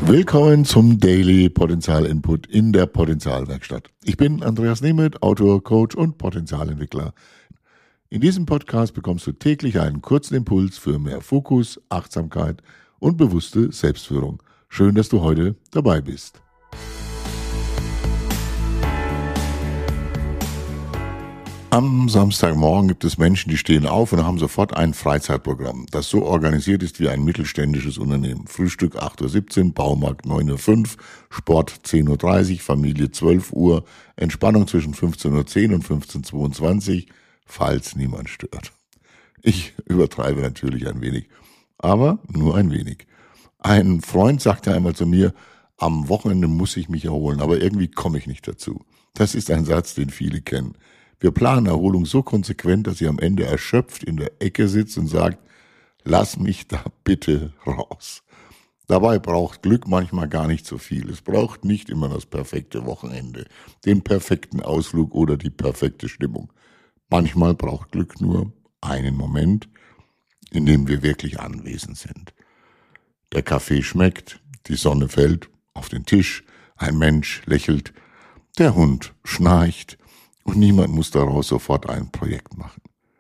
Willkommen zum Daily Potenzial Input in der Potenzialwerkstatt. Ich bin Andreas Nemeth, Autor, Coach und Potenzialentwickler. In diesem Podcast bekommst du täglich einen kurzen Impuls für mehr Fokus, Achtsamkeit und bewusste Selbstführung. Schön, dass du heute dabei bist. Am Samstagmorgen gibt es Menschen, die stehen auf und haben sofort ein Freizeitprogramm, das so organisiert ist wie ein mittelständisches Unternehmen. Frühstück 8:17 Uhr, Baumarkt 9:05 Uhr, Sport 10:30 Uhr, Familie 12 Uhr, Entspannung zwischen 15:10 Uhr und 15:22 Uhr, falls niemand stört. Ich übertreibe natürlich ein wenig, aber nur ein wenig. Ein Freund sagte einmal zu mir, am Wochenende muss ich mich erholen, aber irgendwie komme ich nicht dazu. Das ist ein Satz, den viele kennen. Wir planen Erholung so konsequent, dass sie am Ende erschöpft in der Ecke sitzt und sagt, lass mich da bitte raus. Dabei braucht Glück manchmal gar nicht so viel. Es braucht nicht immer das perfekte Wochenende, den perfekten Ausflug oder die perfekte Stimmung. Manchmal braucht Glück nur einen Moment, in dem wir wirklich anwesend sind. Der Kaffee schmeckt, die Sonne fällt auf den Tisch, ein Mensch lächelt, der Hund schnarcht, und niemand muss daraus sofort ein Projekt machen.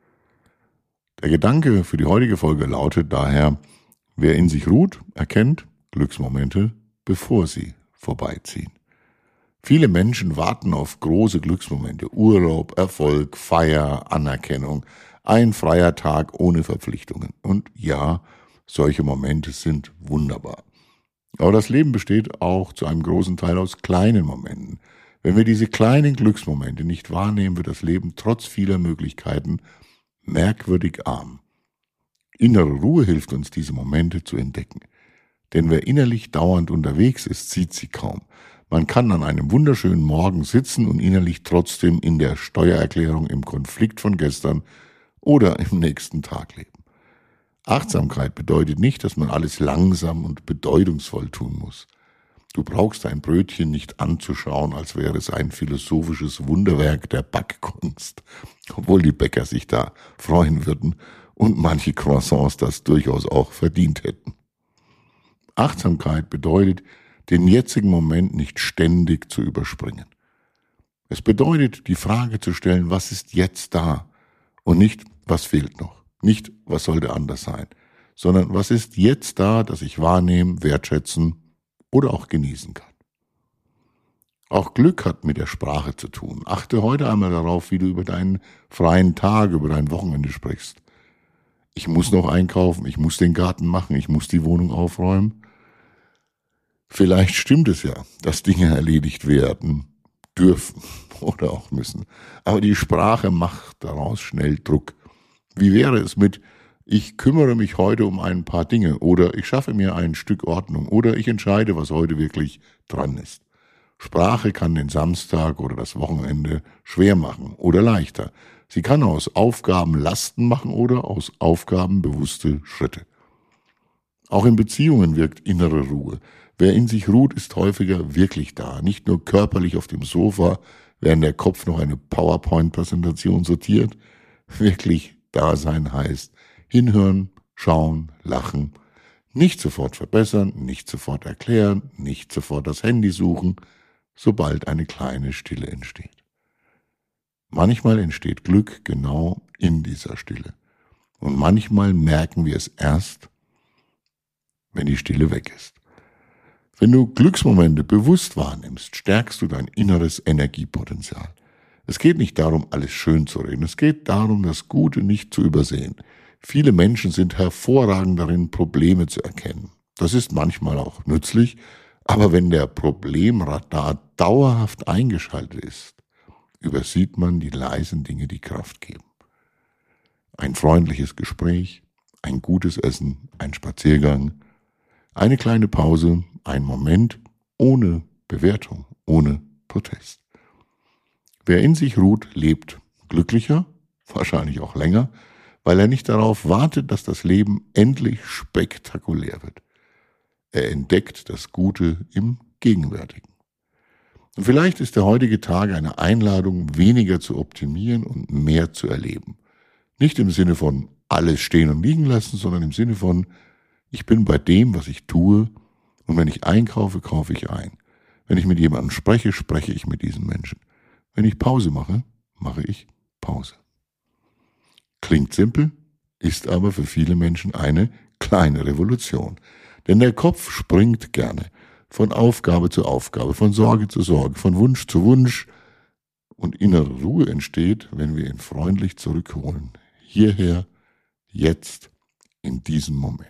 Der Gedanke für die heutige Folge lautet daher, wer in sich ruht, erkennt Glücksmomente, bevor sie vorbeiziehen. Viele Menschen warten auf große Glücksmomente, Urlaub, Erfolg, Feier, Anerkennung, ein freier Tag ohne Verpflichtungen. Und ja, solche Momente sind wunderbar. Aber das Leben besteht auch zu einem großen Teil aus kleinen Momenten. Wenn wir diese kleinen Glücksmomente nicht wahrnehmen, wird das Leben trotz vieler Möglichkeiten merkwürdig arm. Innere Ruhe hilft uns, diese Momente zu entdecken. Denn wer innerlich dauernd unterwegs ist, sieht sie kaum. Man kann an einem wunderschönen Morgen sitzen und innerlich trotzdem in der Steuererklärung, im Konflikt von gestern oder im nächsten Tag leben. Achtsamkeit bedeutet nicht, dass man alles langsam und bedeutungsvoll tun muss. Du brauchst dein Brötchen nicht anzuschauen, als wäre es ein philosophisches Wunderwerk der Backkunst, obwohl die Bäcker sich da freuen würden und manche Croissants das durchaus auch verdient hätten. Achtsamkeit bedeutet, den jetzigen Moment nicht ständig zu überspringen. Es bedeutet, die Frage zu stellen, was ist jetzt da und nicht, was fehlt noch, nicht, was sollte anders sein, sondern was ist jetzt da, das ich wahrnehmen, wertschätzen oder auch genießen kann. Auch Glück hat mit der Sprache zu tun. Achte heute einmal darauf, wie du über deinen freien Tag, über dein Wochenende sprichst. Ich muss noch einkaufen, ich muss den Garten machen, ich muss die Wohnung aufräumen. Vielleicht stimmt es ja, dass Dinge erledigt werden dürfen oder auch müssen. Aber die Sprache macht daraus schnell Druck. Wie wäre es mit ich kümmere mich heute um ein paar Dinge oder ich schaffe mir ein Stück Ordnung oder ich entscheide, was heute wirklich dran ist. Sprache kann den Samstag oder das Wochenende schwer machen oder leichter. Sie kann aus Aufgaben Lasten machen oder aus Aufgaben bewusste Schritte. Auch in Beziehungen wirkt innere Ruhe. Wer in sich ruht, ist häufiger wirklich da, nicht nur körperlich auf dem Sofa, während der Kopf noch eine PowerPoint-Präsentation sortiert. Wirklich da sein heißt, hinhören, schauen, lachen, nicht sofort verbessern, nicht sofort erklären, nicht sofort das Handy suchen, sobald eine kleine Stille entsteht. Manchmal entsteht Glück genau in dieser Stille. Und manchmal merken wir es erst, wenn die Stille weg ist. Wenn du Glücksmomente bewusst wahrnimmst, stärkst du dein inneres Energiepotenzial. Es geht nicht darum, alles schön zu reden. Es geht darum, das Gute nicht zu übersehen. Viele Menschen sind hervorragend darin, Probleme zu erkennen. Das ist manchmal auch nützlich, aber wenn der Problemradar dauerhaft eingeschaltet ist, übersieht man die leisen Dinge, die Kraft geben. Ein freundliches Gespräch, ein gutes Essen, ein Spaziergang, eine kleine Pause, ein Moment ohne Bewertung, ohne Protest. Wer in sich ruht, lebt glücklicher, wahrscheinlich auch länger, weil er nicht darauf wartet, dass das Leben endlich spektakulär wird. Er entdeckt das Gute im Gegenwärtigen. Und vielleicht ist der heutige Tag eine Einladung, weniger zu optimieren und mehr zu erleben. Nicht im Sinne von alles stehen und liegen lassen, sondern im Sinne von, ich bin bei dem, was ich tue, Und wenn ich einkaufe, kaufe ich ein. Wenn ich mit jemandem spreche, spreche ich mit diesem Menschen. Wenn ich Pause mache, mache ich Pause. Klingt simpel, ist aber für viele Menschen eine kleine Revolution. Denn der Kopf springt gerne von Aufgabe zu Aufgabe, von Sorge zu Sorge, von Wunsch zu Wunsch. Und innere Ruhe entsteht, wenn wir ihn freundlich zurückholen. Hierher, jetzt, in diesem Moment.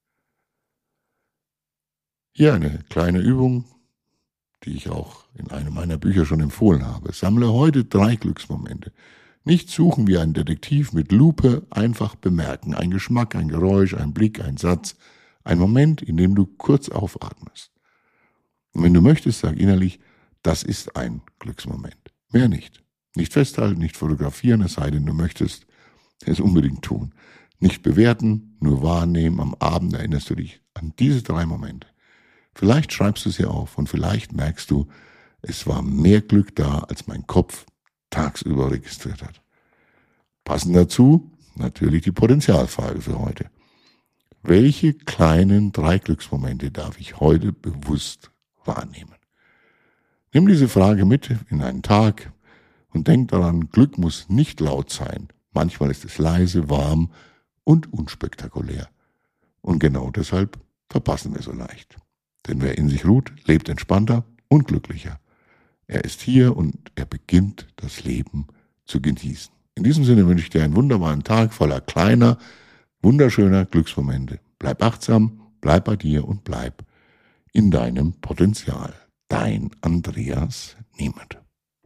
Hier eine kleine Übung, die ich auch in einem meiner Bücher schon empfohlen habe. Sammle heute 3 Glücksmomente. Nicht suchen wie ein Detektiv mit Lupe, einfach bemerken. Ein Geschmack, ein Geräusch, ein Blick, ein Satz. Ein Moment, in dem du kurz aufatmest. Und wenn du möchtest, sag innerlich, das ist ein Glücksmoment. Mehr nicht. Nicht festhalten, nicht fotografieren, es sei denn, du möchtest es unbedingt tun. Nicht bewerten, nur wahrnehmen. Am Abend erinnerst du dich an diese 3 Momente. Vielleicht schreibst du sie auf und vielleicht merkst du, es war mehr Glück da, als mein Kopf tagsüber registriert hat. Passend dazu natürlich die Potenzialfrage für heute. Welche kleinen 3 Glücksmomente darf ich heute bewusst wahrnehmen? Nimm diese Frage mit in einen Tag und denk daran, Glück muss nicht laut sein. Manchmal ist es leise, warm und unspektakulär. Und genau deshalb verpassen wir so leicht. Denn wer in sich ruht, lebt entspannter und glücklicher. Er ist hier und er beginnt das Leben zu genießen. In diesem Sinne wünsche ich dir einen wunderbaren Tag voller kleiner, wunderschöner Glücksmomente. Bleib achtsam, bleib bei dir und bleib in deinem Potenzial. Dein Andreas Niemann.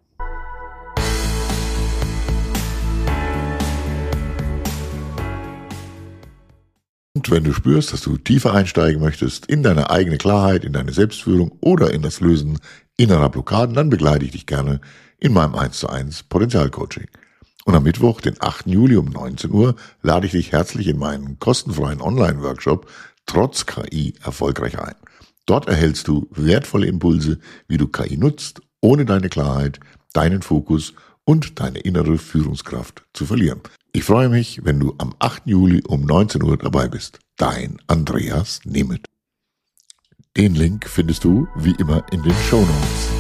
Und wenn du spürst, dass du tiefer einsteigen möchtest in deine eigene Klarheit, in deine Selbstführung oder in das Lösen innerer Blockaden, dann begleite ich dich gerne in meinem 1:1 Potenzialcoaching. Und am Mittwoch, den 8. Juli um 19 Uhr, lade ich dich herzlich in meinen kostenfreien Online-Workshop Trotz KI erfolgreich ein. Dort erhältst du wertvolle Impulse, wie du KI nutzt, ohne deine Klarheit, deinen Fokus und deine innere Führungskraft zu verlieren. Ich freue mich, wenn du am 8. Juli um 19 Uhr dabei bist. Dein Andreas Niemann. Den Link findest du wie immer in den Shownotes.